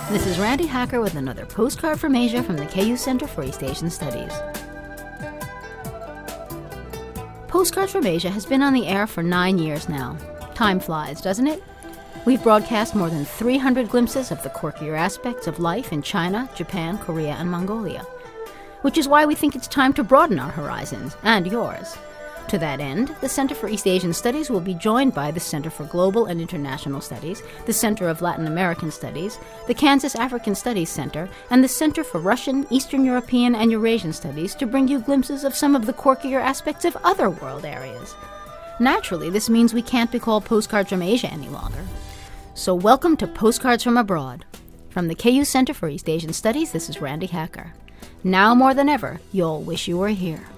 This is Randy Hacker with another postcard from Asia from the KU Center for East Asian Studies. Postcards from Asia has been on the air for 9 years now. Time flies, doesn't it? We've broadcast more than 300 glimpses of the quirkier aspects of life in China, Japan, Korea, and Mongolia. Which is why we think it's time to broaden our horizons, and yours. To that end, the Center for East Asian Studies will be joined by the Center for Global and International Studies, the Center of Latin American Studies, the Kansas African Studies Center, and the Center for Russian, Eastern European, and Eurasian Studies to bring you glimpses of some of the quirkier aspects of other world areas. Naturally, this means we can't be called Postcards from Asia any longer. So welcome to Postcards from Abroad. From the KU Center for East Asian Studies, this is Randy Hacker. Now more than ever, you'll wish you were here.